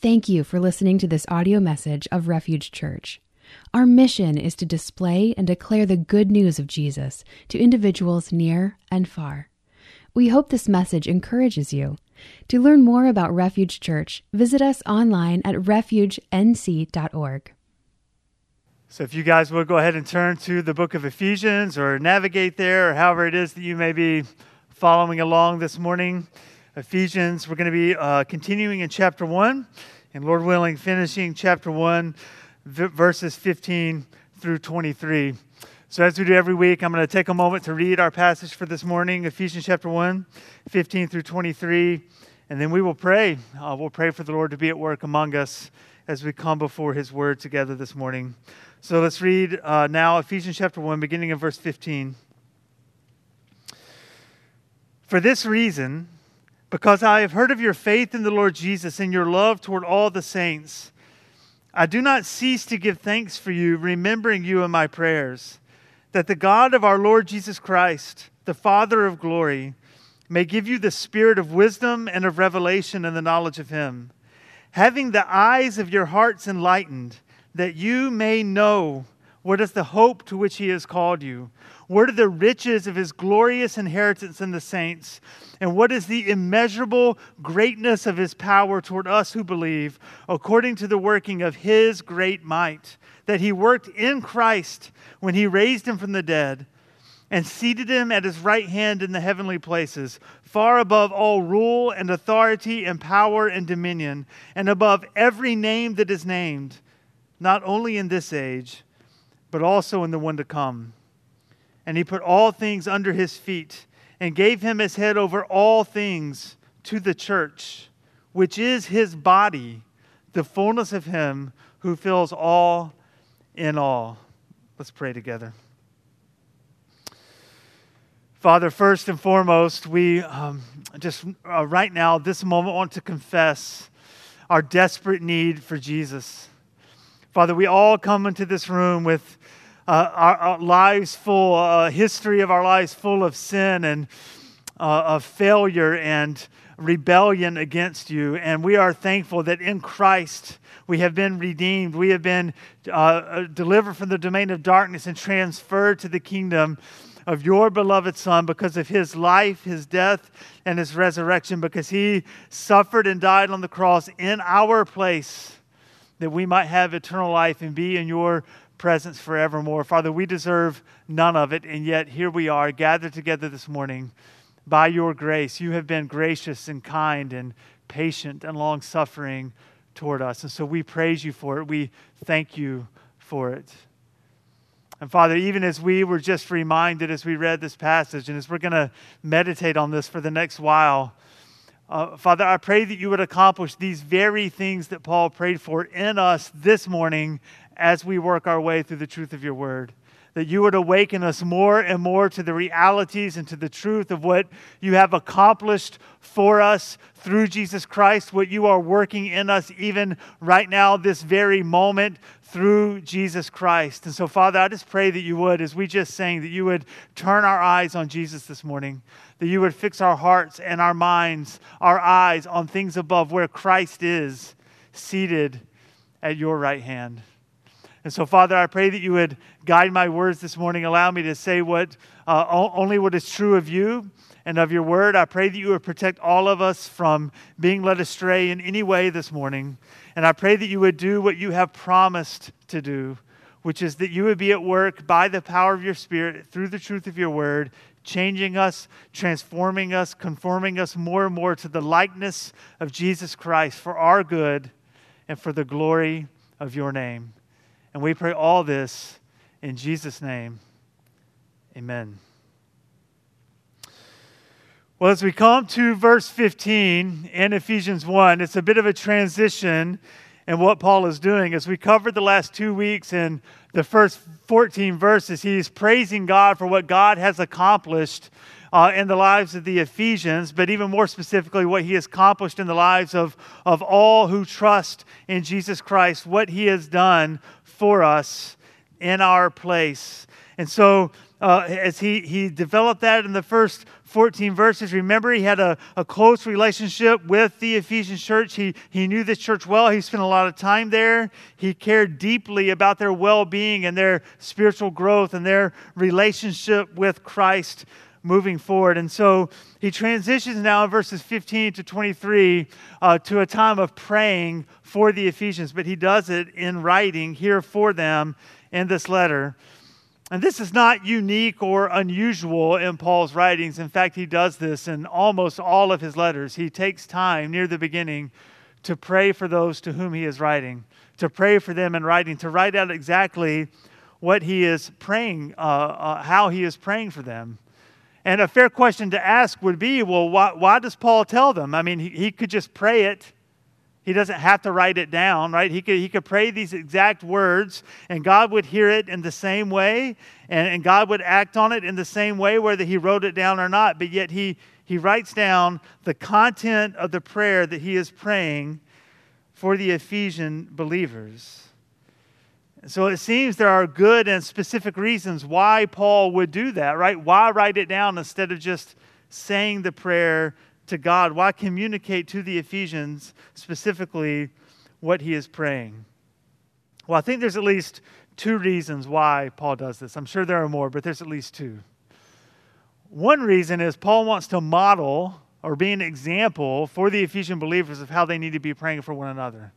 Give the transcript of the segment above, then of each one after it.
Thank you for listening to this audio message of Refuge Church. Our mission is to display and declare the good news of Jesus to individuals near and far. We hope this message encourages you. To learn more about Refuge Church, visit us online at refugenc.org. So if you guys will go ahead and turn to the book of Ephesians or navigate there, or however it is that you may be following along this morning. Ephesians, we're going to be continuing in chapter 1, and Lord willing, finishing chapter 1, verses 15 through 23. So as we do every week, I'm going to take a moment to read our passage for this morning, Ephesians chapter 1, 15 through 23, and then we will pray. We'll pray for the Lord to be at work among us as we come before His Word together this morning. So let's read now Ephesians chapter 1, beginning in verse 15. For this reason, because I have heard of your faith in the Lord Jesus and your love toward all the saints, I do not cease to give thanks for you, remembering you in my prayers, that the God of our Lord Jesus Christ, the Father of glory, may give you the spirit of wisdom and of revelation in the knowledge of Him, having the eyes of your hearts enlightened, that you may know what is the hope to which He has called you, what are the riches of His glorious inheritance in the saints, and what is the immeasurable greatness of His power toward us who believe, according to the working of His great might, that He worked in Christ when He raised Him from the dead and seated Him at His right hand in the heavenly places, far above all rule and authority and power and dominion, and above every name that is named, not only in this age, but also in the one to come. And He put all things under His feet and gave Him as head over all things to the church, which is His body, the fullness of Him who fills all in all. Let's pray together. Father, first and foremost, we right now, this moment, want to confess our desperate need for Jesus. Father, we all come into this room with our lives full, a history of our lives full of sin and of failure and rebellion against you. And we are thankful that in Christ we have been redeemed. We have been delivered from the domain of darkness and transferred to the kingdom of your beloved Son because of His life, His death, and His resurrection, because He suffered and died on the cross in our place, that we might have eternal life and be in your presence forevermore. Father, we deserve none of it, and yet here we are gathered together this morning by your grace. You have been gracious and kind and patient and long-suffering toward us, and so we praise you for it. We thank you for it. And Father, even as we were just reminded as we read this passage, and as we're going to meditate on this for the next while, Father, I pray that you would accomplish these very things that Paul prayed for in us this morning as we work our way through the truth of your word. That you would awaken us more and more to the realities and to the truth of what you have accomplished for us through Jesus Christ, what you are working in us even right now, this very moment, through Jesus Christ. And so, Father, I just pray that you would, as we just sang, that you would turn our eyes on Jesus this morning, that you would fix our hearts and our minds, our eyes on things above where Christ is seated at your right hand. And so, Father, I pray that you would guide my words this morning. Allow me to say only what is true of you and of your word. I pray that you would protect all of us from being led astray in any way this morning. And I pray that you would do what you have promised to do, which is that you would be at work by the power of your Spirit through the truth of your word, changing us, transforming us, conforming us more and more to the likeness of Jesus Christ for our good and for the glory of your name. And we pray all this in Jesus' name. Amen. Well, as we come to verse 15 in Ephesians 1, it's a bit of a transition in what Paul is doing. As we covered the last 2 weeks in the first 14 verses, he's praising God for what God has accomplished in the lives of the Ephesians, but even more specifically, what He has accomplished in the lives of all who trust in Jesus Christ, what He has done for us in our place. And so as he developed that in the first 14 verses, remember he had a close relationship with the Ephesian church. He knew this church well. He spent a lot of time there. He cared deeply about their well-being and their spiritual growth and their relationship with Christ moving forward. And so he transitions now in verses 15 to 23 to a time of praying for the Ephesians, but he does it in writing here for them in this letter. And this is not unique or unusual in Paul's writings. In fact, he does this in almost all of his letters. He takes time near the beginning to pray for those to whom he is writing, to pray for them in writing, to write out exactly what he is praying, how he is praying for them. And a fair question to ask would be, well, why does Paul tell them? I mean, he could just pray it. He doesn't have to write it down, right? He could pray these exact words, and God would hear it in the same way, and God would act on it in the same way, whether he wrote it down or not. But yet he writes down the content of the prayer that he is praying for the Ephesian believers. So it seems there are good and specific reasons why Paul would do that, right? Why write it down instead of just saying the prayer to God? Why communicate to the Ephesians specifically what he is praying? Well, I think there's at least two reasons why Paul does this. I'm sure there are more, but there's at least two. One reason is Paul wants to model or be an example for the Ephesian believers of how they need to be praying for one another.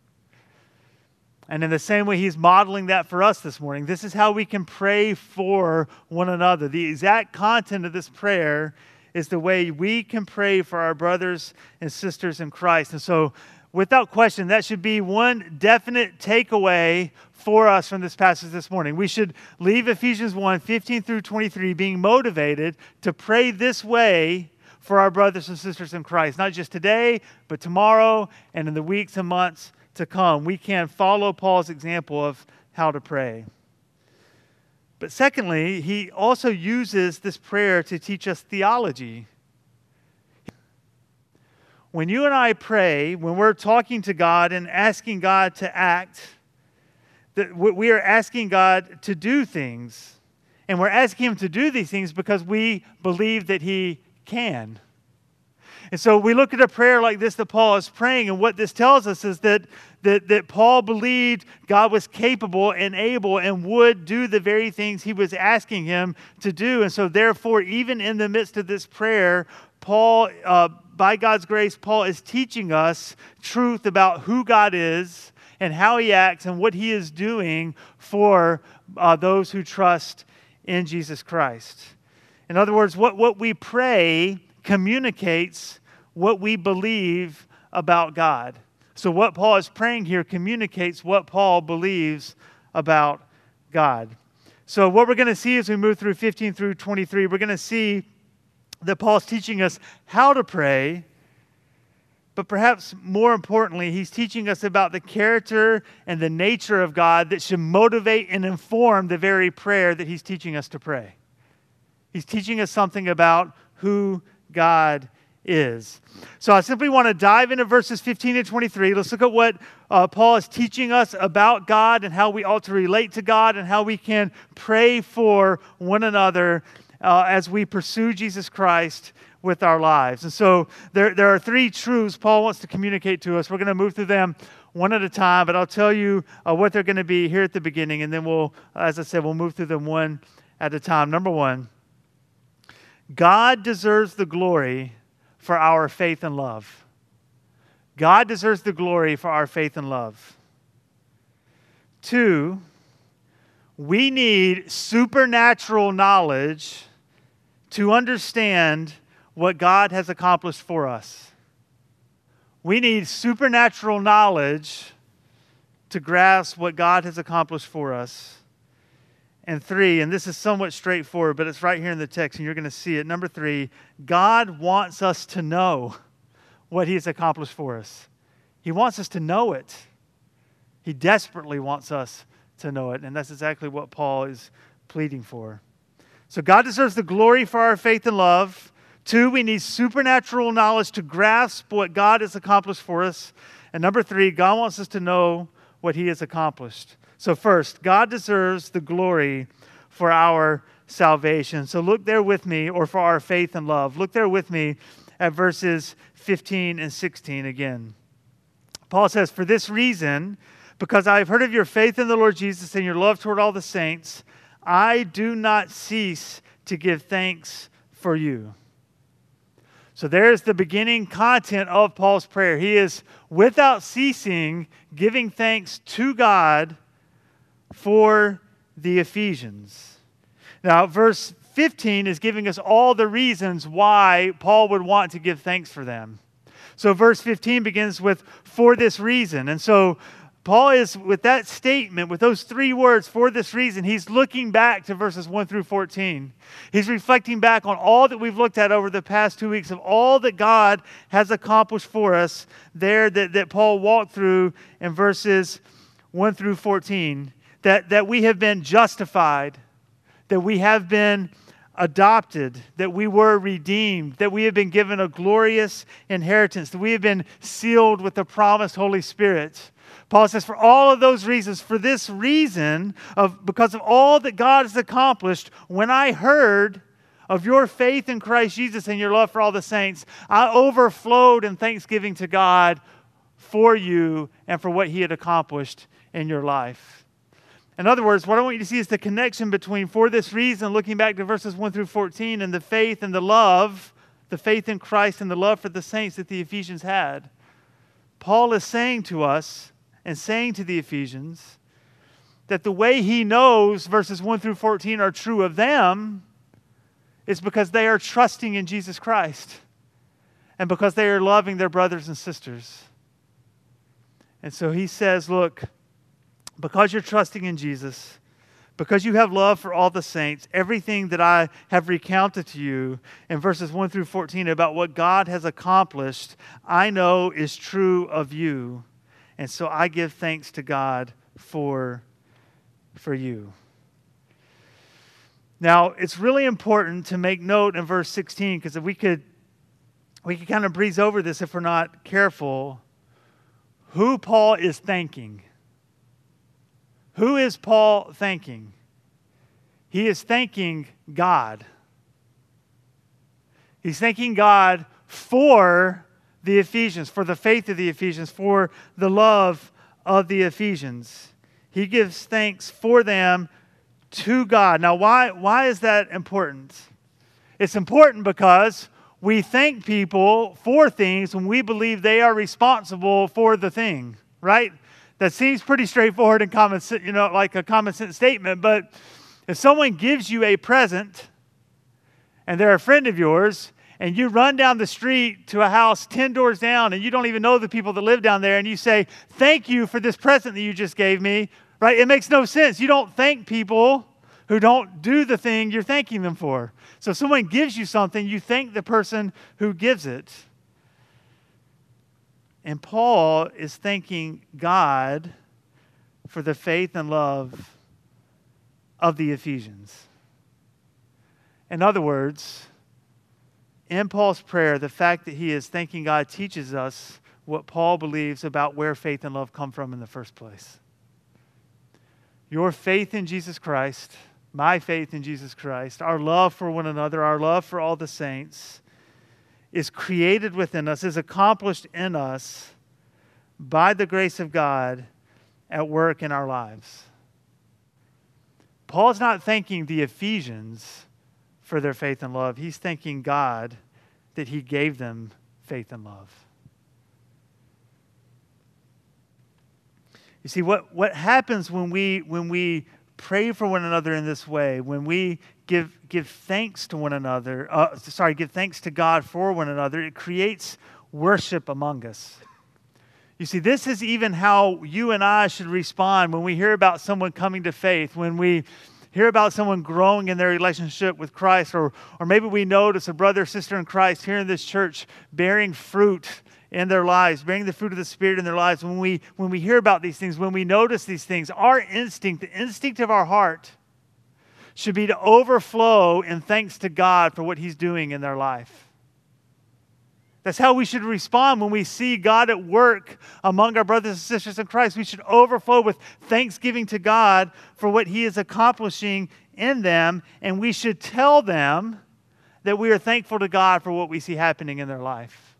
And in the same way, he's modeling that for us this morning. This is how we can pray for one another. The exact content of this prayer is the way we can pray for our brothers and sisters in Christ. And so, without question, that should be one definite takeaway for us from this passage this morning. We should leave Ephesians 1, 15 through 23 being motivated to pray this way for our brothers and sisters in Christ. Not just today, but tomorrow and in the weeks and months to come. We can follow Paul's example of how to pray. But secondly, he also uses this prayer to teach us theology. When you and I pray, when we're talking to God and asking God to act, that we are asking God to do things. And we're asking him to do these things because we believe that he can. And so we look at a prayer like this that Paul is praying, and what this tells us is that Paul believed God was capable and able and would do the very things he was asking him to do. And so therefore, even in the midst of this prayer, Paul, by God's grace, Paul is teaching us truth about who God is and how he acts and what he is doing for those who trust in Jesus Christ. In other words, what we pray communicates what we believe about God. So what Paul is praying here communicates what Paul believes about God. So what we're going to see as we move through 15 through 23, we're going to see that Paul's teaching us how to pray, but perhaps more importantly, he's teaching us about the character and the nature of God that should motivate and inform the very prayer that he's teaching us to pray. He's teaching us something about who God is. So I simply want to dive into verses 15 to 23. Let's look at what Paul is teaching us about God and how we ought to relate to God and how we can pray for one another as we pursue Jesus Christ with our lives. And so there are three truths Paul wants to communicate to us. We're going to move through them one at a time, but I'll tell you what they're going to be here at the beginning, and then we'll, as I said, we'll move through them one at a time. Number one, God deserves the glory for our faith and love. God deserves the glory for our faith and love. Two, we need supernatural knowledge to understand what God has accomplished for us. We need supernatural knowledge to grasp what God has accomplished for us. And three, and this is somewhat straightforward, but it's right here in the text, and you're going to see it. Number three, God wants us to know what he has accomplished for us. He wants us to know it. He desperately wants us to know it, and that's exactly what Paul is pleading for. So God deserves the glory for our faith and love. Two, we need supernatural knowledge to grasp what God has accomplished for us. And number three, God wants us to know what he has accomplished. So first, God deserves the glory for our salvation. So look there with me, or for our faith and love. Look there with me at verses 15 and 16 again. Paul says, "For this reason, because I have heard of your faith in the Lord Jesus and your love toward all the saints, I do not cease to give thanks for you." So there's the beginning content of Paul's prayer. He is without ceasing giving thanks to God for the Ephesians. Now, verse 15 is giving us all the reasons why Paul would want to give thanks for them. So verse 15 begins with, "For this reason." And so Paul is, with that statement, with those three words, "for this reason," he's looking back to verses 1 through 14. He's reflecting back on all that we've looked at over the past 2 weeks, of all that God has accomplished for us there that Paul walked through in verses 1 through 14. That we have been justified, that we have been adopted, that we were redeemed, that we have been given a glorious inheritance, that we have been sealed with the promised Holy Spirit. Paul says, for all of those reasons, for this reason, because of all that God has accomplished, when I heard of your faith in Christ Jesus and your love for all the saints, I overflowed in thanksgiving to God for you and for what He had accomplished in your life. In other words, what I want you to see is the connection between "for this reason," looking back to verses 1 through 14, and the faith and the love, the faith in Christ and the love for the saints that the Ephesians had. Paul is saying to us and saying to the Ephesians that the way he knows verses 1 through 14 are true of them is because they are trusting in Jesus Christ and because they are loving their brothers and sisters. And so he says, look, because you're trusting in Jesus, because you have love for all the saints, everything that I have recounted to you in verses 1 through 14 about what God has accomplished, I know is true of you. And so I give thanks to God for you. Now, it's really important to make note in verse 16, because if we could kind of breeze over this if we're not careful, who Paul is thanking. Who is Paul thanking? He is thanking God. He's thanking God for the Ephesians, for the faith of the Ephesians, for the love of the Ephesians. He gives thanks for them to God. Now, why is that important? It's important because we thank people for things when we believe they are responsible for the thing, right? That seems pretty straightforward and common, like a common sense statement. But if someone gives you a present and they're a friend of yours, and you run down the street to a house 10 doors down and you don't even know the people that live down there, and you say, "Thank you for this present that you just gave me," right? It makes no sense. You don't thank people who don't do the thing you're thanking them for. So if someone gives you something, you thank the person who gives it. And Paul is thanking God for the faith and love of the Ephesians. In other words, in Paul's prayer, the fact that he is thanking God teaches us what Paul believes about where faith and love come from in the first place. Your faith in Jesus Christ, my faith in Jesus Christ, our love for one another, our love for all the saints, is created within us, is accomplished in us by the grace of God at work in our lives. Paul's not thanking the Ephesians for their faith and love. He's thanking God that He gave them faith and love. You see, what happens when we pray for one another in this way, when we give thanks to one another, give thanks to God for one another, it creates worship among us. You see, this is even how you and I should respond when we hear about someone coming to faith, when we hear about someone growing in their relationship with Christ, or maybe we notice a brother or sister in Christ here in this church bearing fruit in their lives, bearing the fruit of the Spirit in their lives. When we hear about these things, when we notice these things, our instinct, the instinct of our heart, should be to overflow in thanks to God for what He's doing in their life. That's how we should respond when we see God at work among our brothers and sisters in Christ. We should overflow with thanksgiving to God for what He is accomplishing in them, and we should tell them that we are thankful to God for what we see happening in their life.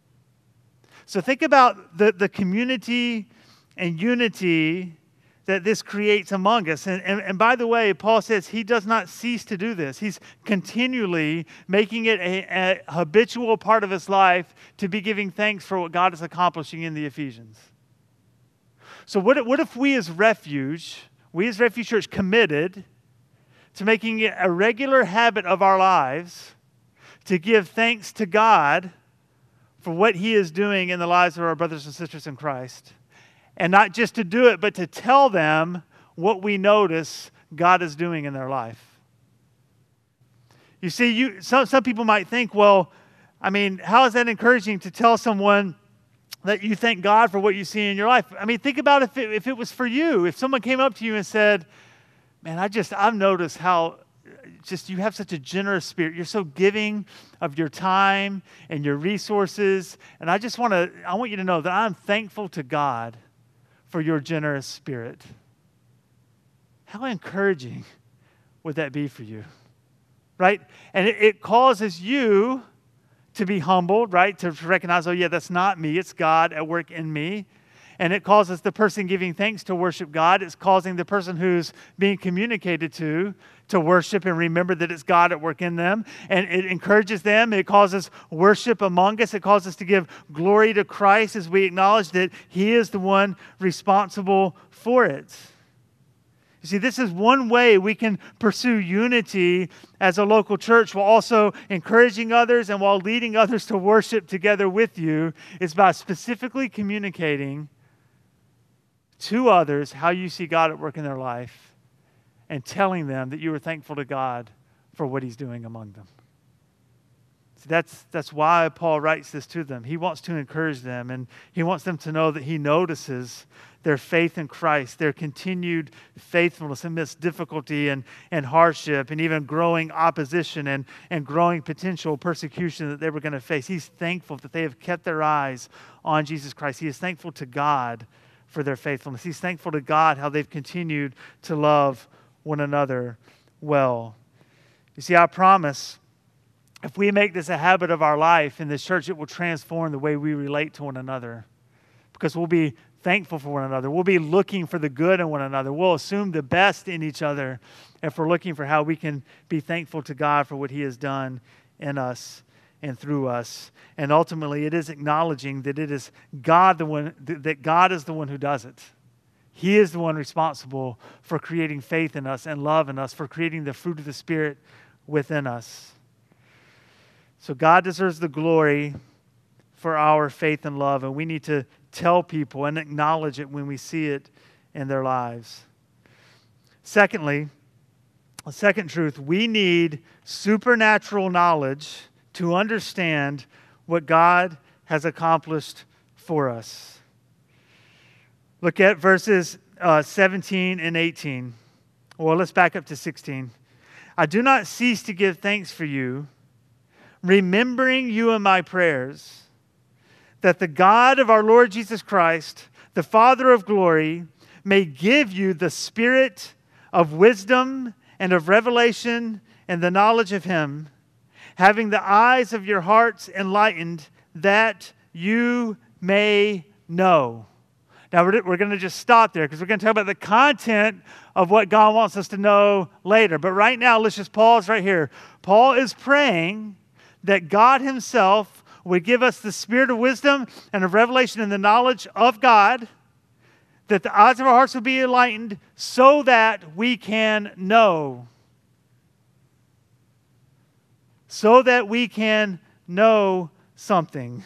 So think about the community and unity that this creates among us. And by the way, Paul says he does not cease to do this. He's continually making it a habitual part of his life to be giving thanks for what God is accomplishing in the Ephesians. So what if we as Refuge Church committed to making it a regular habit of our lives to give thanks to God for what He is doing in the lives of our brothers and sisters in Christ? And not just to do it, but to tell them what we notice God is doing in their life. You see, some people might think, well, I mean, how is that encouraging to tell someone that you thank God for what you see in your life? I mean, think about if it was for you. If someone came up to you and said, man, I've noticed how just you have such a generous spirit. You're so giving of your time and your resources. And I want you to know that I'm thankful to God for your generous spirit. How encouraging would that be for you? Right? And it causes you to be humbled, right? To recognize, oh yeah, that's not me. It's God at work in me. And it causes the person giving thanks to worship God. It's causing the person who's being communicated to worship and remember that it's God at work in them. And it encourages them. It causes worship among us. It causes us to give glory to Christ as we acknowledge that He is the one responsible for it. You see, this is one way we can pursue unity as a local church while also encouraging others and while leading others to worship together with you, is by specifically communicating to others how you see God at work in their life and telling them that you are thankful to God for what He's doing among them. See, that's why Paul writes this to them. He wants to encourage them, and he wants them to know that he notices their faith in Christ, their continued faithfulness amidst difficulty and hardship and even growing opposition and growing potential persecution that they were going to face. He's thankful that they have kept their eyes on Jesus Christ. He is thankful to God for their faithfulness. He's thankful to God how they've continued to love one another well. You see, I promise, if we make this a habit of our life in this church, it will transform the way we relate to one another, because we'll be thankful for one another. We'll be looking for the good in one another. We'll assume the best in each other if we're looking for how we can be thankful to God for what He has done in us and through us. And ultimately, it is acknowledging that it is God that God is the one who does it. He is the one responsible for creating faith in us and love in us, for creating the fruit of the Spirit within us. So God deserves the glory for our faith and love, and we need to tell people and acknowledge it when we see it in their lives. Secondly, a second truth, we need supernatural knowledge to understand what God has accomplished for us. Look at verses 17 and 18. Well, let's back up to 16. I do not cease to give thanks for you, remembering you in my prayers, that the God of our Lord Jesus Christ, the Father of glory, may give you the spirit of wisdom and of revelation and the knowledge of Him, having the eyes of your hearts enlightened, that you may know. Now, we're going to just stop there because we're going to talk about the content of what God wants us to know later. But right now, let's just pause right here. Paul is praying that God Himself would give us the spirit of wisdom and of revelation and the knowledge of God, that the eyes of our hearts will be enlightened so that we can know. So that we can know something.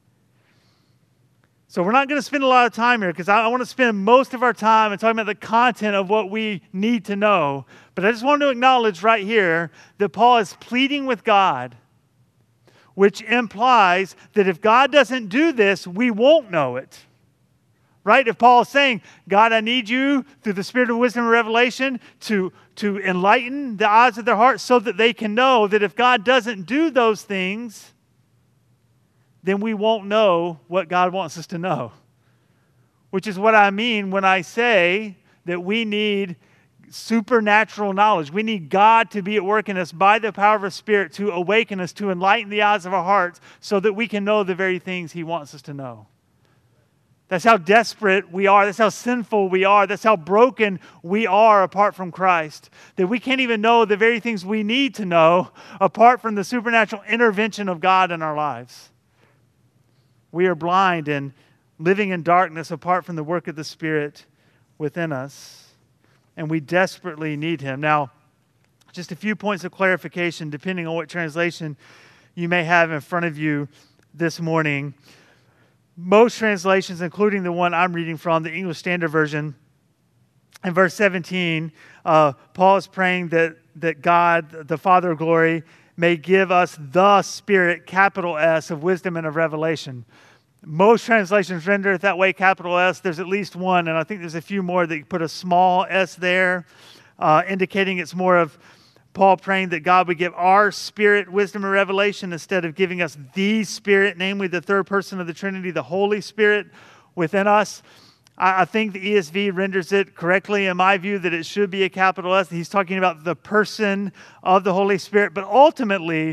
So we're not going to spend a lot of time here because I want to spend most of our time talking about the content of what we need to know. But I just want to acknowledge right here that Paul is pleading with God, which implies that if God doesn't do this, we won't know it. Right? If Paul is saying, God, I need you through the spirit of wisdom and revelation to enlighten the eyes of their hearts so that they can know that if God doesn't do those things, then we won't know what God wants us to know. Which is what I mean when I say that we need supernatural knowledge. We need God to be at work in us by the power of His Spirit to awaken us, to enlighten the eyes of our hearts so that we can know the very things He wants us to know. That's how desperate we are. That's how sinful we are. That's how broken we are apart from Christ. That we can't even know the very things we need to know apart from the supernatural intervention of God in our lives. We are blind and living in darkness apart from the work of the Spirit within us. And we desperately need Him. Now, just a few points of clarification depending on what translation you may have in front of you this morning. Most translations, including the one I'm reading from, the English Standard Version, in verse 17, Paul is praying that God, the Father of glory, may give us the Spirit, capital S, of wisdom and of revelation. Most translations render it that way, capital S. There's at least one, and I think there's a few more that put a small s there, indicating it's more of Paul praying that God would give our spirit wisdom and revelation instead of giving us the Spirit, namely the third person of the Trinity, the Holy Spirit within us. I think the ESV renders it correctly in my view that it should be a capital S. He's talking about the person of the Holy Spirit, but ultimately,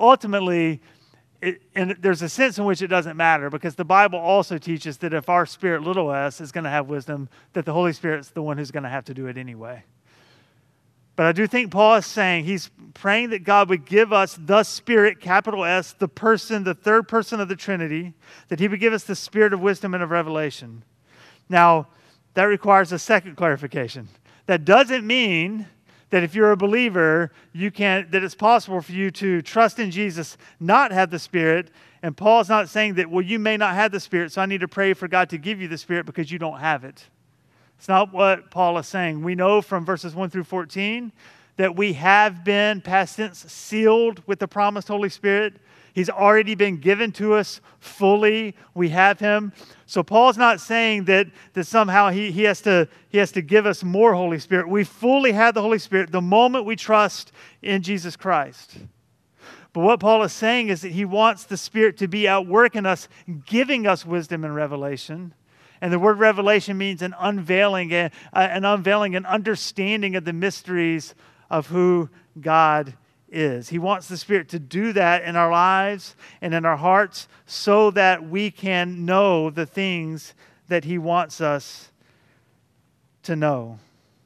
and there's a sense in which it doesn't matter because the Bible also teaches that if our spirit, little s, is going to have wisdom, that the Holy Spirit's the one who's going to have to do it anyway. But I do think Paul is saying, he's praying that God would give us the Spirit, capital S, the person, the third person of the Trinity, that He would give us the Spirit of wisdom and of revelation. Now, that requires a second clarification. That doesn't mean that if you're a believer, that it's possible for you to trust in Jesus, not have the Spirit. And Paul's not saying that, well, you may not have the Spirit, so I need to pray for God to give you the Spirit because you don't have it. It's not what Paul is saying. We know from verses 1 through 14 that we have been, past tense, sealed with the promised Holy Spirit. He's already been given to us fully. We have Him. So Paul's not saying that somehow he has to give us more Holy Spirit. We fully have the Holy Spirit the moment we trust in Jesus Christ. But what Paul is saying is that he wants the Spirit to be at work in us, giving us wisdom and revelation. And the word revelation means an unveiling and understanding of the mysteries of who God is. He wants the Spirit to do that in our lives and in our hearts so that we can know the things that He wants us to know.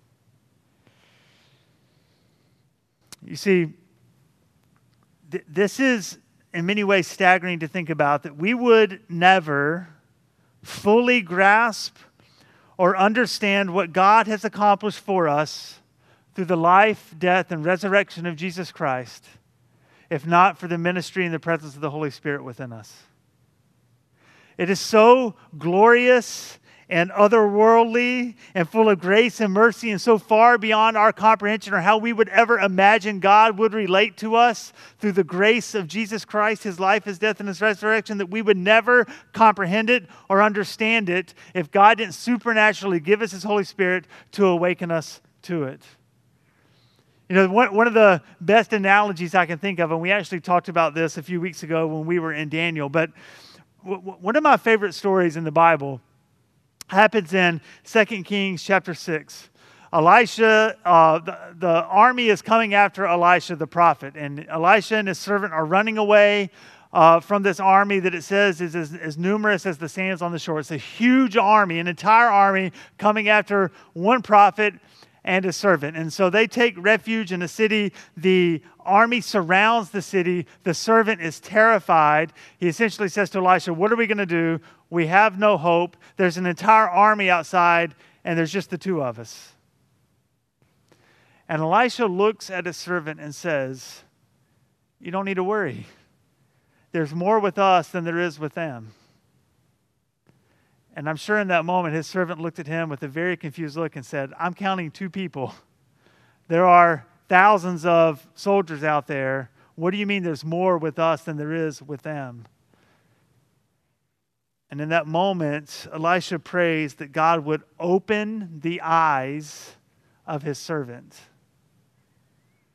You see, this is in many ways staggering to think about, that we would never fully grasp or understand what God has accomplished for us through the life, death, and resurrection of Jesus Christ, if not for the ministry and the presence of the Holy Spirit within us. It is so glorious and otherworldly and full of grace and mercy and so far beyond our comprehension or how we would ever imagine God would relate to us through the grace of Jesus Christ, His life, His death, and His resurrection, that we would never comprehend it or understand it if God didn't supernaturally give us His Holy Spirit to awaken us to it. You know, one of the best analogies I can think of, and we actually talked about this a few weeks ago when we were in Daniel, but one of my favorite stories in the Bible happens in 2 Kings chapter 6. Elisha, the army is coming after Elisha the prophet, and Elisha and his servant are running away from this army that it says is as numerous as the sands on the shore. It's a huge army, an entire army coming after one prophet and his servant. And so they take refuge in a city. The army surrounds the city. The servant is terrified. He essentially says to Elisha, "What are we going to do? We have no hope. There's an entire army outside, and there's just the two of us." And Elisha looks at his servant and says, "You don't need to worry. There's more with us than there is with them." And I'm sure in that moment, his servant looked at him with a very confused look and said, "I'm counting two people. There are thousands of soldiers out there. What do you mean there's more with us than there is with them?" And in that moment, Elisha prays that God would open the eyes of his servant.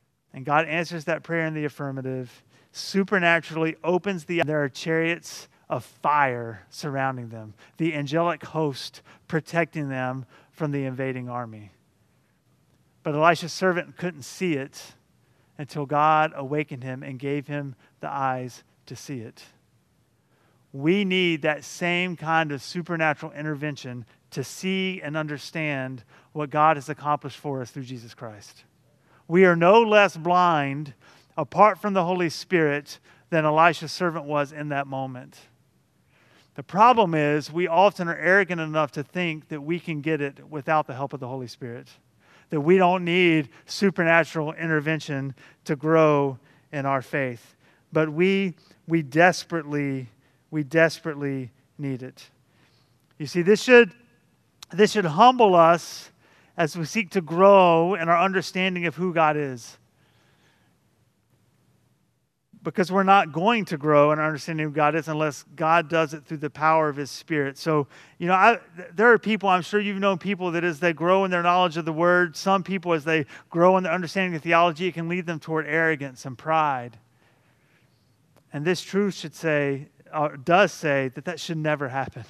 And God answers that prayer in the affirmative, supernaturally opens the eyes. There are chariots of fire surrounding them, the angelic host protecting them from the invading army. But Elisha's servant couldn't see it until God awakened him and gave him the eyes to see it. We need that same kind of supernatural intervention to see and understand what God has accomplished for us through Jesus Christ. We are no less blind apart from the Holy Spirit than Elisha's servant was in that moment. The problem is we often are arrogant enough to think that we can get it without the help of the Holy Spirit, that we don't need supernatural intervention to grow in our faith. But we desperately need it. You see, this should humble us as we seek to grow in our understanding of who God is. Because we're not going to grow in our understanding of who God is unless God does it through the power of His Spirit. So, there are people, I'm sure you've known people that as they grow in their knowledge of the Word, some people as they grow in their understanding of theology, it can lead them toward arrogance and pride. And this truth does say that should never happen.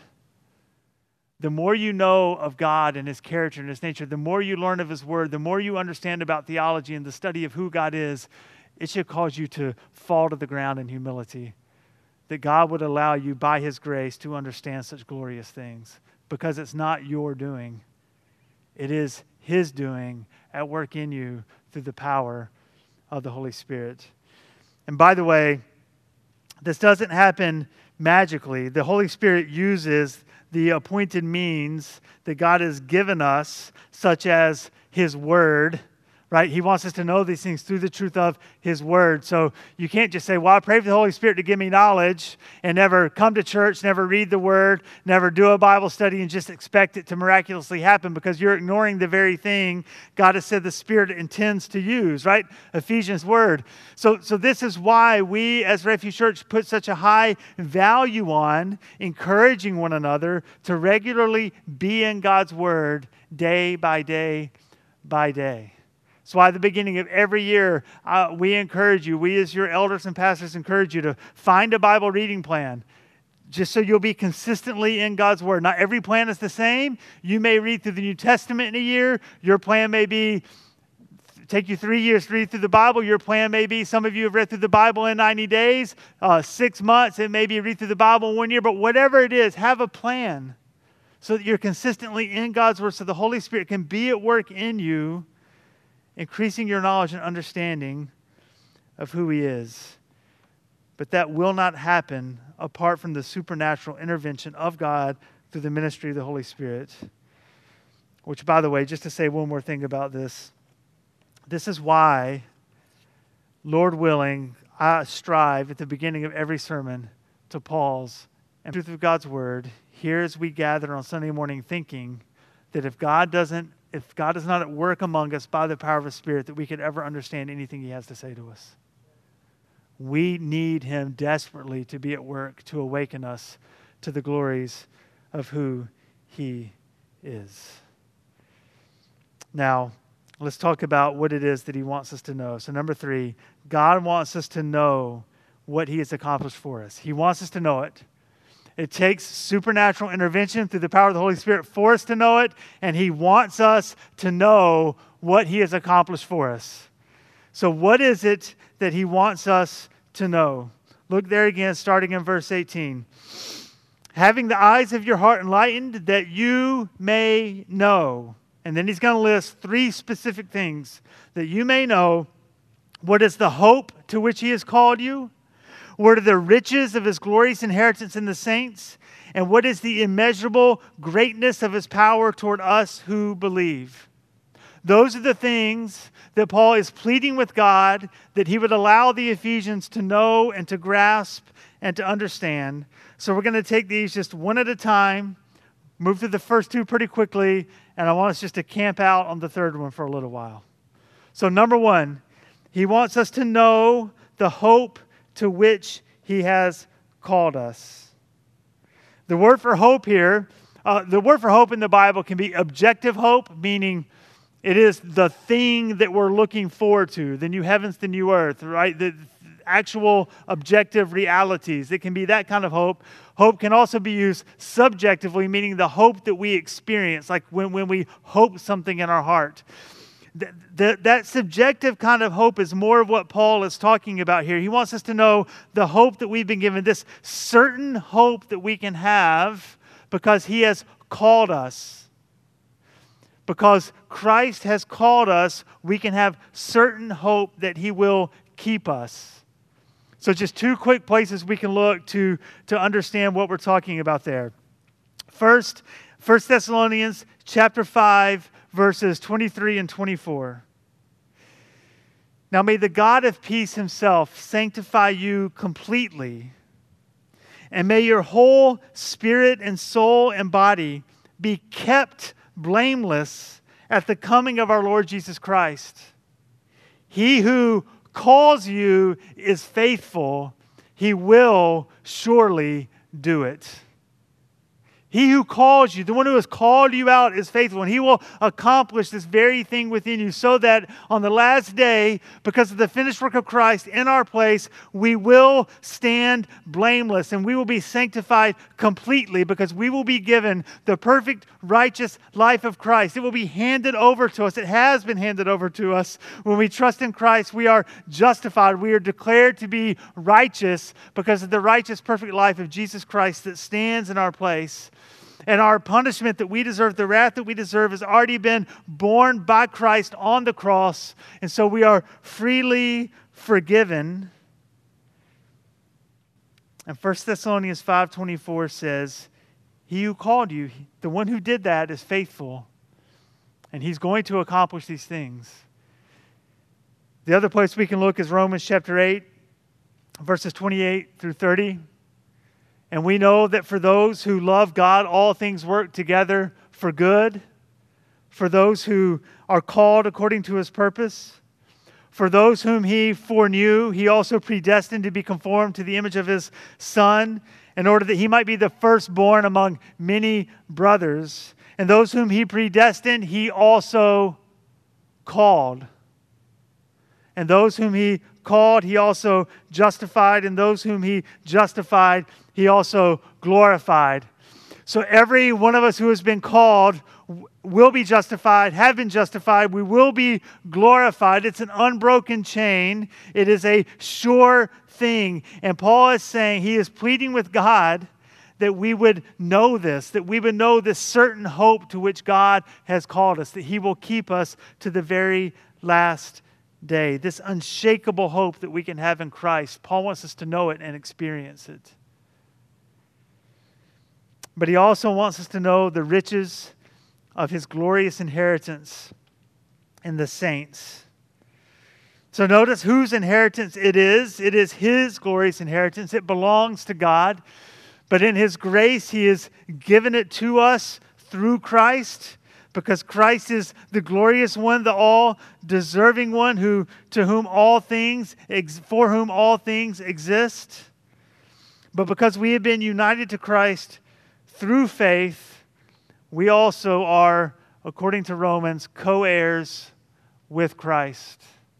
The more you know of God and His character and His nature, the more you learn of His Word, the more you understand about theology and the study of who God is, it should cause you to fall to the ground in humility, that God would allow you by His grace to understand such glorious things, because it's not your doing. It is His doing at work in you through the power of the Holy Spirit. And by the way, this doesn't happen magically. The Holy Spirit uses the appointed means that God has given us, such as His Word, right? He wants us to know these things through the truth of His Word. So you can't just say, well, I pray for the Holy Spirit to give me knowledge, and never come to church, never read the Word, never do a Bible study, and just expect it to miraculously happen, because you're ignoring the very thing God has said the Spirit intends to use, right? Ephesians word. So this is why we as Refuge Church put such a high value on encouraging one another to regularly be in God's Word day by day by day. So at the beginning of every year, we encourage you, we as your elders and pastors encourage you to find a Bible reading plan, just so you'll be consistently in God's Word. Not every plan is the same. You may read through the New Testament in a year. Your plan may be take you 3 years to read through the Bible. Your plan may be, some of you have read through the Bible in 90 days, 6 months. It may be read through the Bible in 1 year. But whatever it is, have a plan so that you're consistently in God's Word, so the Holy Spirit can be at work in you, increasing your knowledge and understanding of who He is. But that will not happen apart from the supernatural intervention of God through the ministry of the Holy Spirit. Which, by the way, just to say one more thing about this, this is why, Lord willing, I strive at the beginning of every sermon to pause and truth of God's Word here as we gather on Sunday morning, thinking that if God is not at work among us by the power of His Spirit, that we could ever understand anything He has to say to us. We need Him desperately to be at work to awaken us to the glories of who He is. Now, let's talk about what it is that He wants us to know. So number 3, God wants us to know what He has accomplished for us. He wants us to know it. It takes supernatural intervention through the power of the Holy Spirit for us to know it, and He wants us to know what He has accomplished for us. So what is it that He wants us to know? Look there again, starting in verse 18. Having the eyes of your heart enlightened, that you may know. And then He's going to list 3 specific things. That you may know what is the hope to which He has called you, what are the riches of His glorious inheritance in the saints, and what is the immeasurable greatness of His power toward us who believe. Those are the things that Paul is pleading with God that He would allow the Ephesians to know and to grasp and to understand. So we're going to take these just one at a time, move through the first 2 pretty quickly, and I want us just to camp out on the third one for a little while. So number 1, He wants us to know the hope to which He has called us. The word for hope here, the word for hope in the Bible can be objective hope, meaning it is the thing that we're looking forward to, the new heavens, the new earth, right? actual objective realities. It can be that kind of hope. Hope can also be used subjectively, meaning the hope that we experience, like when we hope something in our heart. That subjective kind of hope is more of what Paul is talking about here. He wants us to know the hope that we've been given, this certain hope that we can have because he has called us. Because Christ has called us, we can have certain hope that he will keep us. So just two quick places we can look to understand what we're talking about there. First, 1 Thessalonians chapter 5, verses 23 and 24. Now may the God of peace himself sanctify you completely, and may your whole spirit and soul and body be kept blameless at the coming of our Lord Jesus Christ. He who calls you is faithful. He will surely do it. He who calls you, the one who has called you out, is faithful, and he will accomplish this very thing within you so that on the last day, because of the finished work of Christ in our place, we will stand blameless and we will be sanctified completely because we will be given the perfect, righteous life of Christ. It will be handed over to us. It has been handed over to us. When we trust in Christ, we are justified. We are declared to be righteous because of the righteous, perfect life of Jesus Christ that stands in our place. And our punishment that we deserve, the wrath that we deserve, has already been borne by Christ on the cross. And so we are freely forgiven. And 1 Thessalonians 5:24 says, he who called you, the one who did that, is faithful. And he's going to accomplish these things. The other place we can look is Romans chapter 8, verses 28 through 30. And we know that for those who love God, all things work together for good. For those who are called according to his purpose. For those whom he foreknew, he also predestined to be conformed to the image of his Son, in order that he might be the firstborn among many brothers. And those whom he predestined, he also called. And those whom he called, he also justified. And those whom he justified, he also glorified. So every one of us who has been called will be justified, have been justified. We will be glorified. It's an unbroken chain. It is a sure thing. And Paul is saying, he is pleading with God that we would know this, that we would know this certain hope to which God has called us, that he will keep us to the very last day. This unshakable hope that we can have in Christ. Paul wants us to know it and experience it. But he also wants us to know the riches of his glorious inheritance in the saints. So notice whose inheritance it is. It is his glorious inheritance. It belongs to God. But in his grace, he has given it to us through Christ, because Christ is the glorious one, the all-deserving one, for whom all things exist. But because we have been united to Christ through faith, we also are, according to Romans, co-heirs with Christ.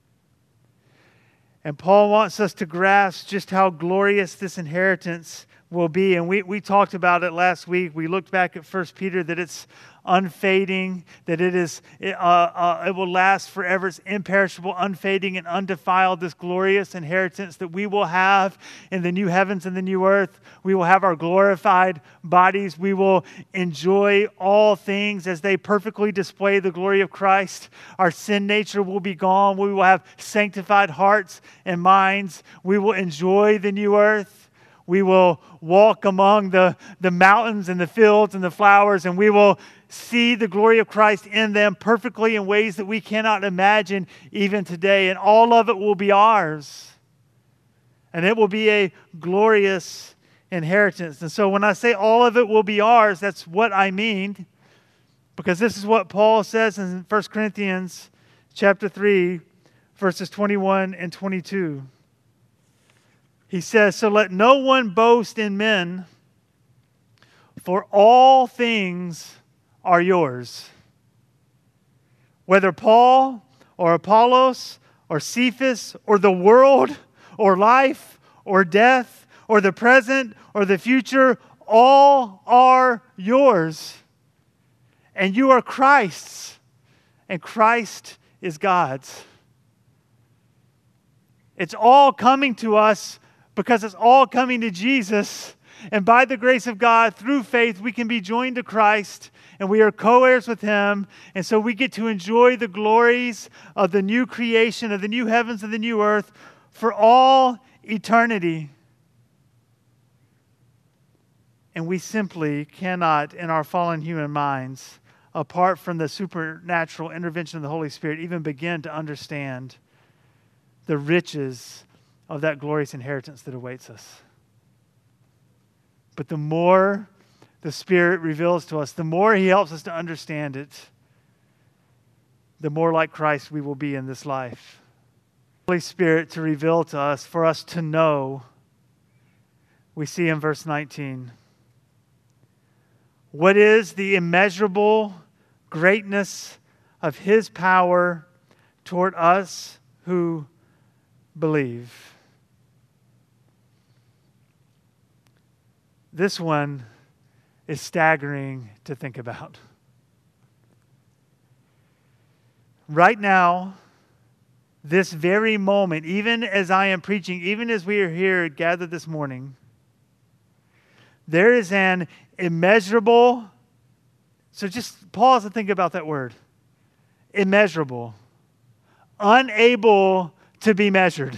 And Paul wants us to grasp just how glorious this inheritance will be. And we talked about it last week. We looked back at 1 Peter, that it's unfading, that it will last forever. It's imperishable, unfading, and undefiled, this glorious inheritance that we will have in the new heavens and the new earth. We will have our glorified bodies. We will enjoy all things as they perfectly display the glory of Christ. Our sin nature will be gone. We will have sanctified hearts and minds. We will enjoy the new earth. We will walk among the mountains and the fields and the flowers, and we will see the glory of Christ in them perfectly in ways that we cannot imagine even today. And all of it will be ours. And it will be a glorious inheritance. And so when I say all of it will be ours, that's what I mean. Because this is what Paul says in 1 Corinthians chapter 3, verses 21 and 22. He says, "So let no one boast in men, for all things are yours. Whether Paul or Apollos or Cephas or the world or life or death or the present or the future, all are yours. And you are Christ's, and Christ is God's. It's all coming to us because it's all coming to Jesus. And by the grace of God, through faith, we can be joined to Christ, and we are co-heirs with Him. And so we get to enjoy the glories of the new creation, of the new heavens and the new earth for all eternity. And we simply cannot, in our fallen human minds, apart from the supernatural intervention of the Holy Spirit, even begin to understand the riches of that glorious inheritance that awaits us. But the more the Spirit reveals to us, the more He helps us to understand it, the more like Christ we will be in this life. Holy Spirit to reveal to us, for us to know, we see in verse 19. What is the immeasurable greatness of His power toward us who believe? This one is staggering to think about. Right now, this very moment, even as I am preaching, even as we are here gathered this morning, there is an immeasurable, so just pause and think about that word. Immeasurable. Unable to be measured.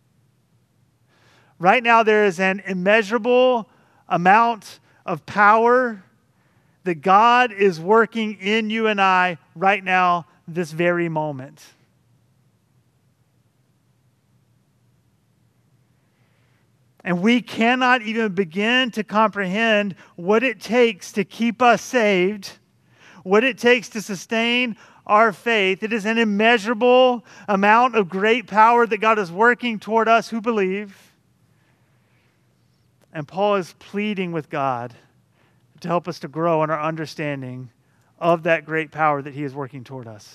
Right now there is an immeasurable amount of power that God is working in you and I right now, this very moment. And we cannot even begin to comprehend what it takes to keep us saved, what it takes to sustain our faith. It is an immeasurable amount of great power that God is working toward us who believe. And Paul is pleading with God to help us to grow in our understanding of that great power that He is working toward us.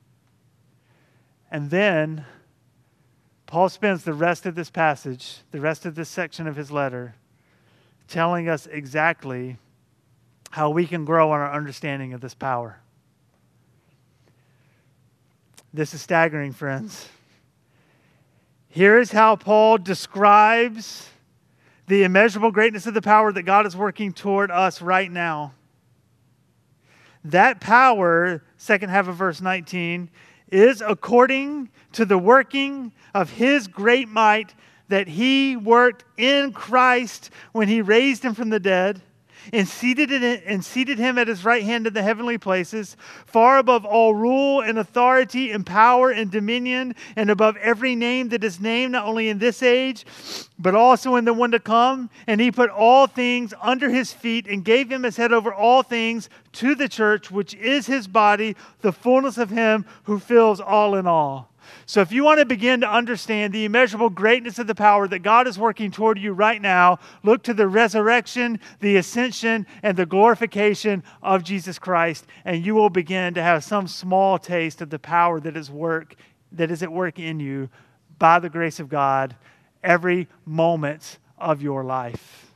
And then Paul spends the rest of this passage, the rest of this section of his letter, telling us exactly how we can grow in our understanding of this power. This is staggering, friends. Here is how Paul describes the immeasurable greatness of the power that God is working toward us right now. That power, second half of verse 19, is according to the working of His great might that He worked in Christ when He raised Him from the dead and seated Him at His right hand in the heavenly places, far above all rule and authority and power and dominion, and above every name that is named, not only in this age, but also in the one to come. And He put all things under His feet and gave Him as head over all things to the church, which is His body, the fullness of Him who fills all in all. So if you want to begin to understand the immeasurable greatness of the power that God is working toward you right now, look to the resurrection, the ascension, and the glorification of Jesus Christ, and you will begin to have some small taste of the power that is at work in you by the grace of God every moment of your life.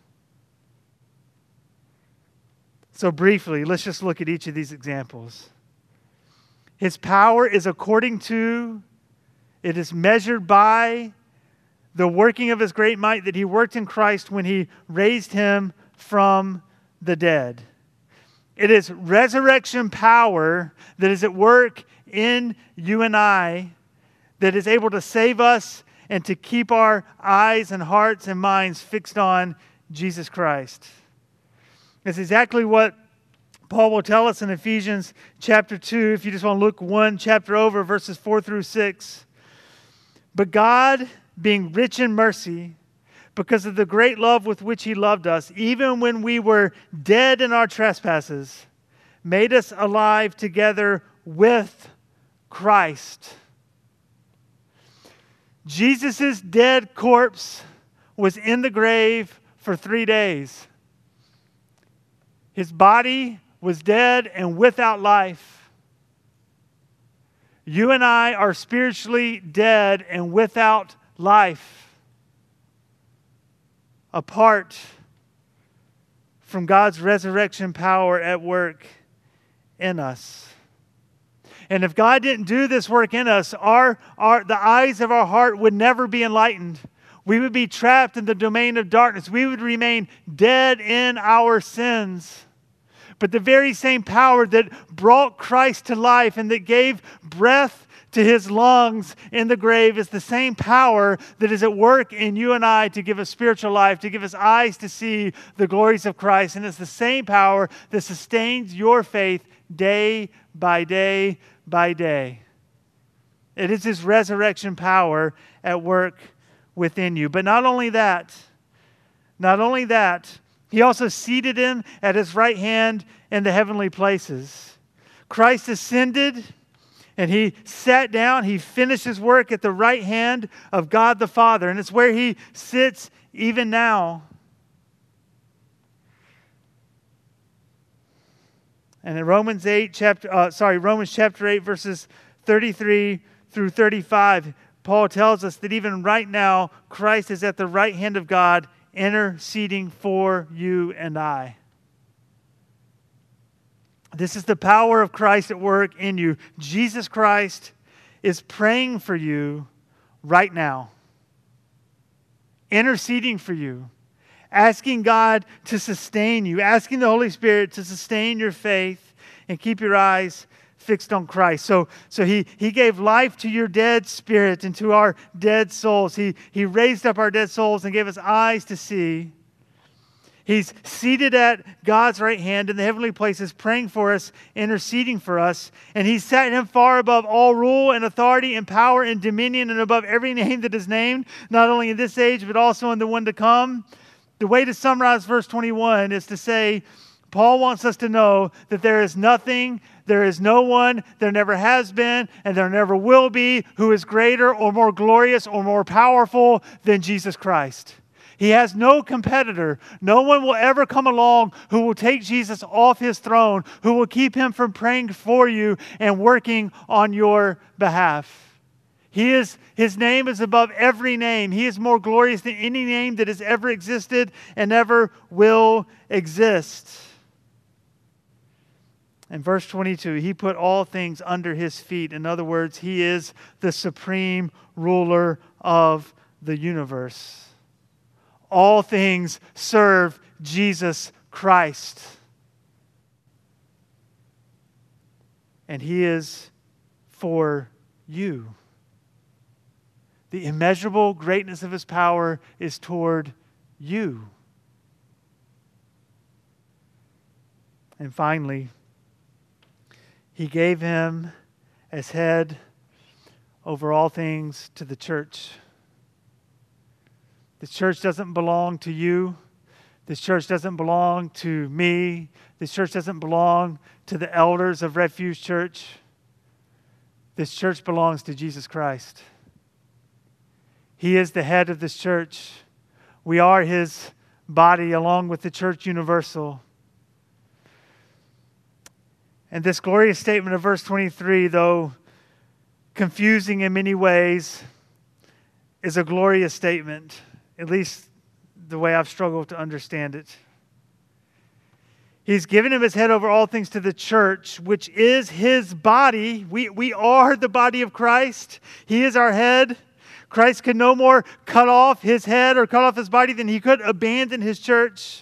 So briefly, let's just look at each of these examples. His power is according to, it is measured by the working of His great might that He worked in Christ when He raised Him from the dead. It is resurrection power that is at work in you and I that is able to save us and to keep our eyes and hearts and minds fixed on Jesus Christ. It's exactly what Paul will tell us in Ephesians chapter 2, if you just want to look one chapter over, verses 4 through 6. But God, being rich in mercy, because of the great love with which He loved us, even when we were dead in our trespasses, made us alive together with Christ. Jesus' dead corpse was in the grave for 3 days. His body was dead and without life. You and I are spiritually dead and without life. apart from God's resurrection power at work in us. And if God didn't do this work in us, the eyes of our heart would never be enlightened. We would be trapped in the domain of darkness. We would remain dead in our sins. But the very same power that brought Christ to life and that gave breath to his lungs in the grave is the same power that is at work in you and I to give us spiritual life, to give us eyes to see the glories of Christ. And it's the same power that sustains your faith day by day by day. It is his resurrection power at work within you. But not only that, he also seated him at his right hand in the heavenly places. Christ ascended and he sat down. He finished his work at the right hand of God the Father. And it's where he sits even now. And in Romans chapter 8, verses 33 through 35, Paul tells us that even right now, Christ is at the right hand of God, interceding for you and I. This is the power of Christ at work in you. Jesus Christ is praying for you right now, interceding for you, asking God to sustain you, asking the Holy Spirit to sustain your faith and keep your eyes fixed on Christ. So he gave life to your dead spirit and to our dead souls. He raised up our dead souls and gave us eyes to see. He's seated at God's right hand in the heavenly places, praying for us, interceding for us. And he's set him far above all rule and authority and power and dominion and above every name that is named, not only in this age, but also in the one to come. The way to summarize verse 21 is to say, Paul wants us to know that there is nothing, there is no one, there never has been, and there never will be who is greater or more glorious or more powerful than Jesus Christ. He has no competitor. No one will ever come along who will take Jesus off his throne, who will keep him from praying for you and working on your behalf. His name is above every name. He is more glorious than any name that has ever existed and ever will exist. In verse 22, he put all things under his feet. In other words, he is the supreme ruler of the universe. All things serve Jesus Christ. And he is for you. The immeasurable greatness of his power is toward you. And finally, he gave him as head over all things to the church. This church doesn't belong to you. This church doesn't belong to me. This church doesn't belong to the elders of Refuge Church. This church belongs to Jesus Christ. He is the head of this church. We are his body along with the church universal. And this glorious statement of verse 23, though confusing in many ways, is a glorious statement. At least the way I've struggled to understand it. He's given him his head over all things to the church, which is his body. We are the body of Christ. He is our head. Christ could no more cut off his head or cut off his body than he could abandon his church.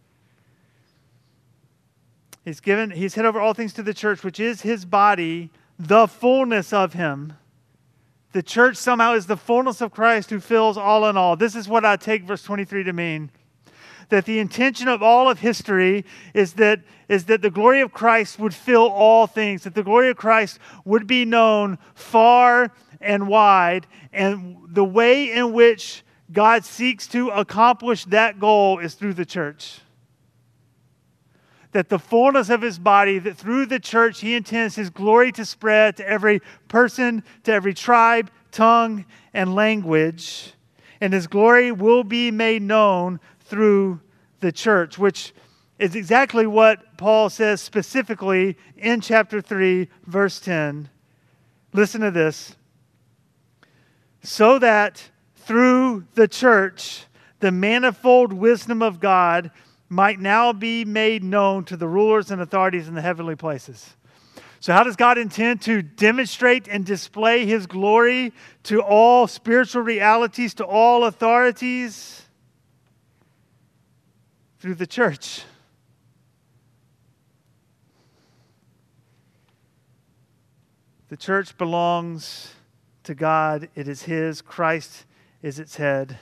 He's head over all things to the church, which is his body, the fullness of him. The church somehow is the fullness of Christ who fills all in all. This is what I take verse 23 to mean. That the intention of all of history is that the glory of Christ would fill all things. That the glory of Christ would be known far and wide. And the way in which God seeks to accomplish that goal is through the church. That the fullness of his body, that through the church he intends his glory to spread to every person, to every tribe, tongue, and language. And his glory will be made known through the church, which is exactly what Paul says specifically in chapter 3, verse 10. Listen to this. So that through the church, the manifold wisdom of God might now be made known to the rulers and authorities in the heavenly places. So how does God intend to demonstrate and display his glory to all spiritual realities, to all authorities? Through the church. The church belongs to God. It is his. Christ is its head.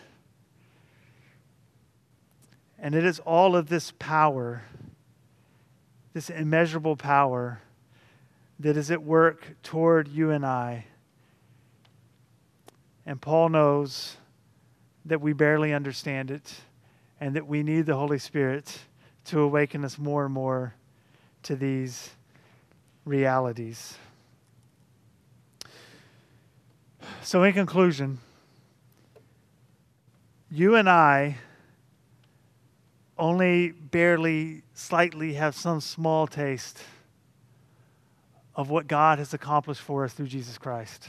And it is all of this power, this immeasurable power, that is at work toward you and I. And Paul knows that we barely understand it and that we need the Holy Spirit to awaken us more and more to these realities. So in conclusion, you and I only barely, slightly have some small taste of what God has accomplished for us through Jesus Christ.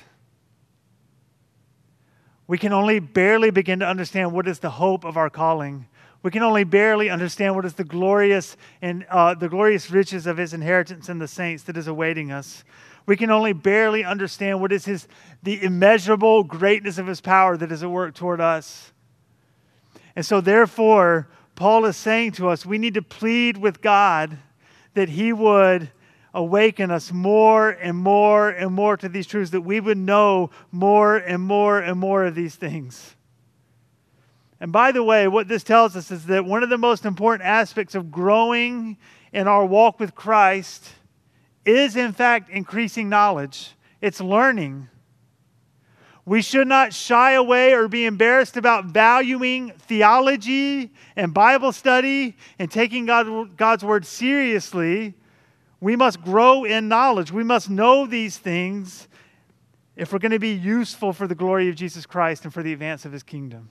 We can only barely begin to understand what is the hope of our calling. We can only barely understand what is the glorious riches of his inheritance in the saints that is awaiting us. We can only barely understand what is the immeasurable greatness of his power that is at work toward us. And so therefore, Paul is saying to us, we need to plead with God that he would awaken us more and more and more to these truths, that we would know more and more and more of these things. And by the way, what this tells us is that one of the most important aspects of growing in our walk with Christ is, in fact, increasing knowledge. It's learning. We should not shy away or be embarrassed about valuing theology and Bible study and taking God's word seriously. We must grow in knowledge. We must know these things if we're going to be useful for the glory of Jesus Christ and for the advance of his kingdom.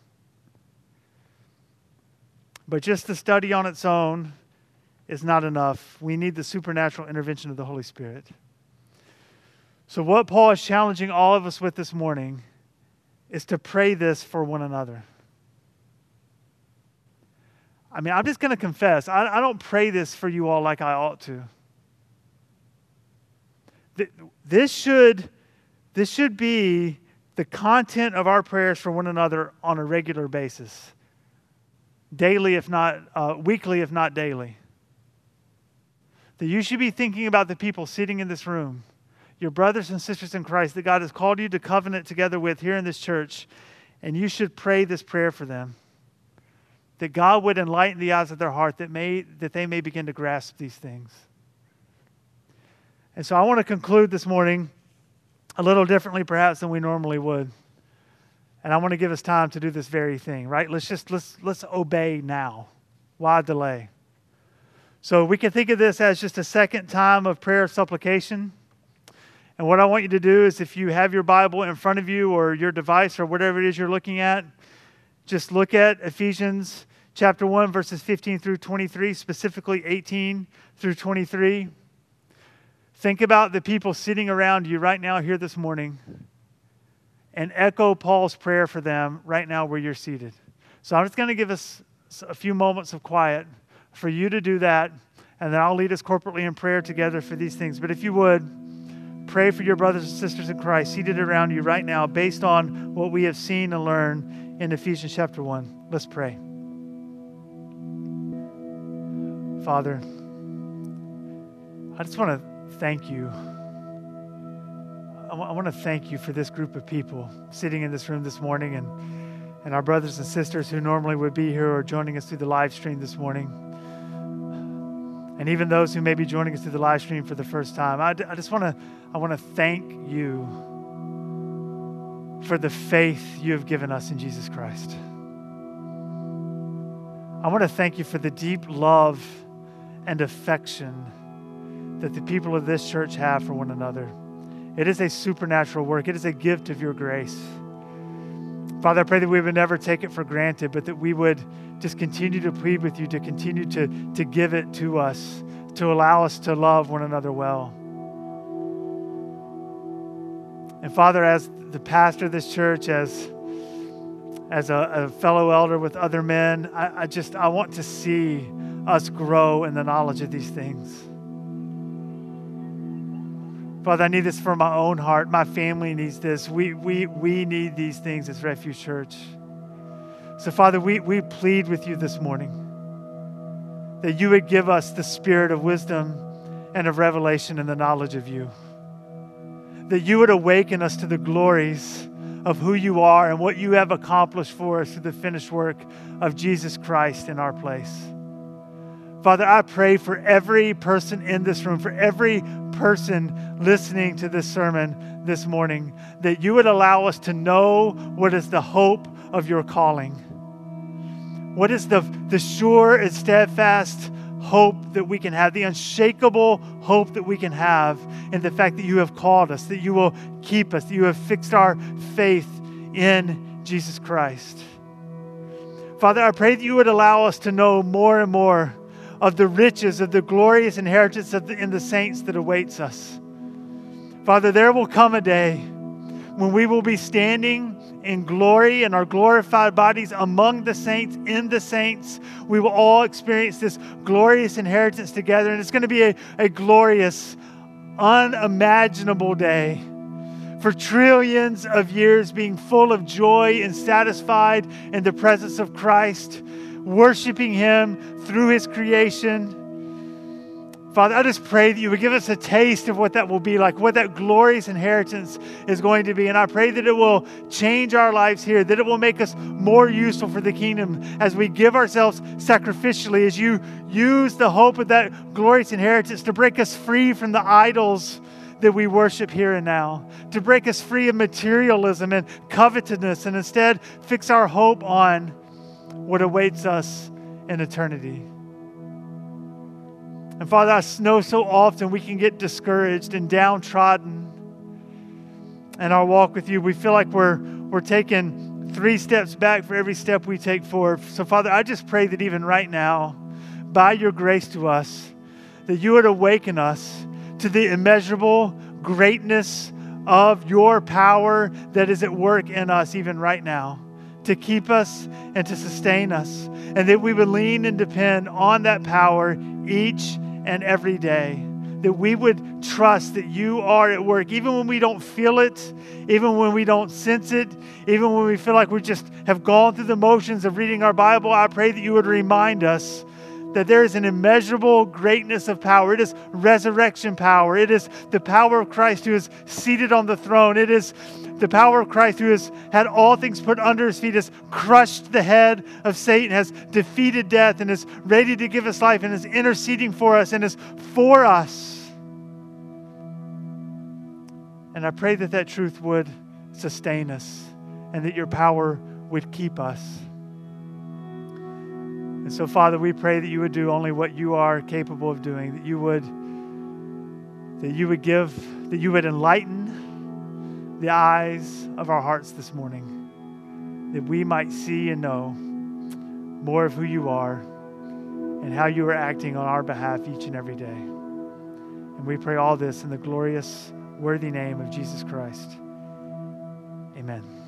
But just the study on its own is not enough. We need the supernatural intervention of the Holy Spirit. So what Paul is challenging all of us with this morning is to pray this for one another. I mean, I'm just going to confess, I don't pray this for you all like I ought to. This should be the content of our prayers for one another on a regular basis. Daily, if not weekly, if not daily. That you should be thinking about the people sitting in this room, your brothers and sisters in Christ that God has called you to covenant together with here in this church, and you should pray this prayer for them. That God would enlighten the eyes of their heart that they may begin to grasp these things. And so I want to conclude this morning a little differently perhaps than we normally would. And I want to give us time to do this very thing, right? Let's obey now. Why delay? So we can think of this as just a second time of prayer of supplication. And what I want you to do is, if you have your Bible in front of you or your device or whatever it is you're looking at, just look at Ephesians chapter 1, verses 15 through 23, specifically 18 through 23. Think about the people sitting around you right now here this morning and echo Paul's prayer for them right now where you're seated. So I'm just going to give us a few moments of quiet for you to do that, and then I'll lead us corporately in prayer together for these things. But if you would, pray for your brothers and sisters in Christ seated around you right now based on what we have seen and learned in Ephesians chapter 1. Let's pray. Father, I just want to thank you. I want to thank you for this group of people sitting in this room this morning, and our brothers and sisters who normally would be here or joining us through the live stream this morning. And even those who may be joining us through the live stream for the first time. I want to thank you for the faith you have given us in Jesus Christ. I want to thank you for the deep love and affection that the people of this church have for one another. It is a supernatural work. It is a gift of your grace. Father, I pray that we would never take it for granted, but that we would just continue to plead with you to continue to give it to us, to allow us to love one another well. And Father, as the pastor of this church, as as a fellow elder with other men, I want to see us grow in the knowledge of these things. Father, I need this for my own heart. My family needs this. We need these things as Refuge Church. So Father, we plead with you this morning that you would give us the spirit of wisdom and of revelation and the knowledge of you. That you would awaken us to the glories of who you are and what you have accomplished for us through the finished work of Jesus Christ in our place. Father, I pray for every person in this room, for every person listening to this sermon this morning, that you would allow us to know what is the hope of your calling. What is the sure and steadfast hope that we can have, the unshakable hope that we can have in the fact that you have called us, that you will keep us, that you have fixed our faith in Jesus Christ. Father, I pray that you would allow us to know more and more of the riches of the glorious inheritance in the saints that awaits us. Father, there will come a day when we will be standing in glory in our glorified bodies among the saints, in the saints. We will all experience this glorious inheritance together, and it's going to be a glorious, unimaginable day. For trillions of years being full of joy and satisfied in the presence of Christ, worshiping Him through His creation. Father, I just pray that you would give us a taste of what that will be like, what that glorious inheritance is going to be. And I pray that it will change our lives here, that it will make us more useful for the kingdom as we give ourselves sacrificially, as you use the hope of that glorious inheritance to break us free from the idols that we worship here and now, to break us free of materialism and covetousness, and instead fix our hope on what awaits us in eternity. And Father, I know so often we can get discouraged and downtrodden in our walk with you. We feel like we're taking 3 steps back for every step we take forward. So Father, I just pray that even right now, by your grace to us, that you would awaken us to the immeasurable greatness of your power that is at work in us even right now, to keep us and to sustain us, and that we would lean and depend on that power each and every day, that we would trust that you are at work, even when we don't feel it, even when we don't sense it, even when we feel like we just have gone through the motions of reading our Bible. I pray that you would remind us that there is an immeasurable greatness of power. It is resurrection power. It is the power of Christ who is seated on the throne. It is the power of Christ who has had all things put under his feet, has crushed the head of Satan, has defeated death, and is ready to give us life, and is interceding for us, and is for us. And I pray that that truth would sustain us, and that your power would keep us. And so, Father, we pray that you would do only what you are capable of doing, that you would enlighten the eyes of our hearts this morning, that we might see and know more of who you are and how you are acting on our behalf each and every day. And we pray all this in the glorious, worthy name of Jesus Christ. Amen.